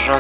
ذرات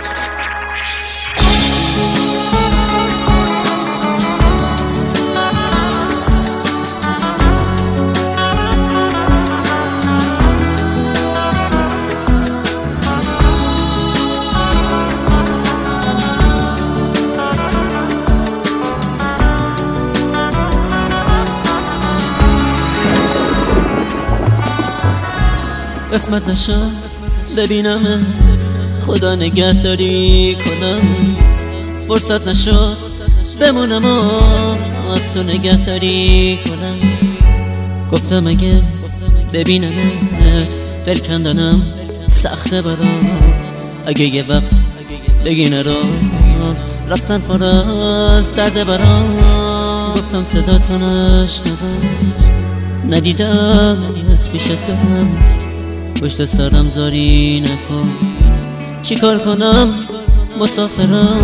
قسمت نشد ببینم خدا نگهداری کنم، فرصت نشد بمونم و از تو نگهداری کنم. گفتم اگه ببینمت دل کندنم سخته برام، اگه یه وقت بگی نرو رفتن پر از درد برام. گفتم صدا تو نشنوم ندیدم از پیشت برم، پشت سرم زاری نکن چی کار کنم مسافرم.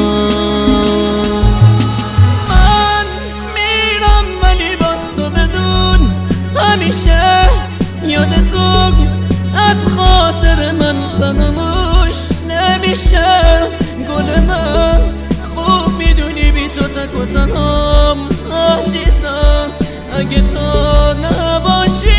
من میرم ولی باز تو بدون همیشه یاد تو از خاطر من فراموش نمیشه. گل من خوب میدونی بی تو تک و تنهام عزیزم، اگه تو نباشی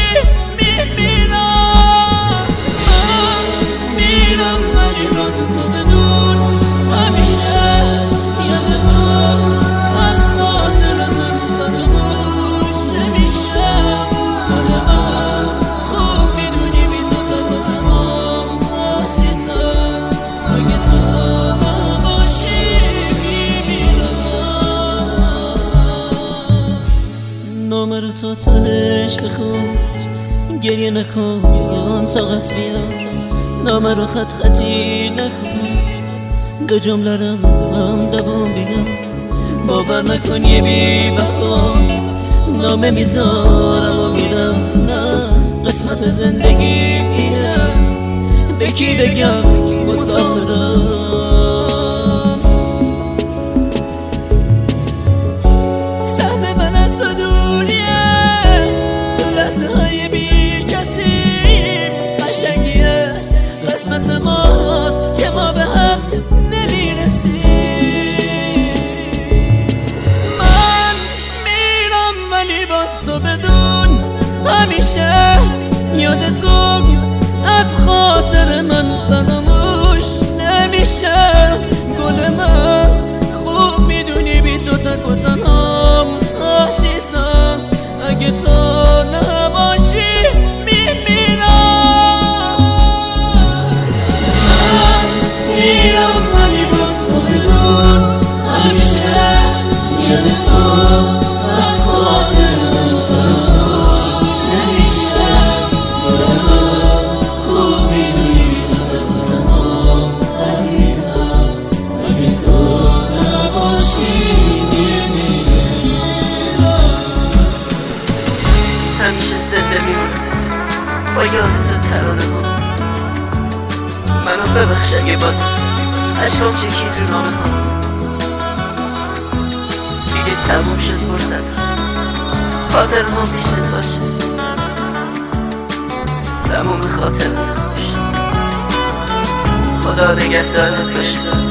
نامه رو تو تهش بخون، گریه نکن طاقت بیاد، نامه رو خط خطی نکن، دو جمله رو هم دوام بگم، باور نکن یه بی وفا نامه میذارم و میرم. نه قسمت زندگی اینه، به کی بگم مسافرم. قسمت ماست که ما به هم نمیرسیم. من میرم ولی باز تو بدون همیشه یاد تو از خاطر من فراموش نمیشه. گل من خوب میدونی بی تو تک و تنهام عزیزم، اگه تو همیشه زنده میمونم با یادت ترانه ها. منو ببخش اگه باز عشقام چکی تو نامه ها. دیگه تموم شد فرصت خاطر ما پیشت باشه، تموم خاطرت خوش، خدا نگهدارت باشه.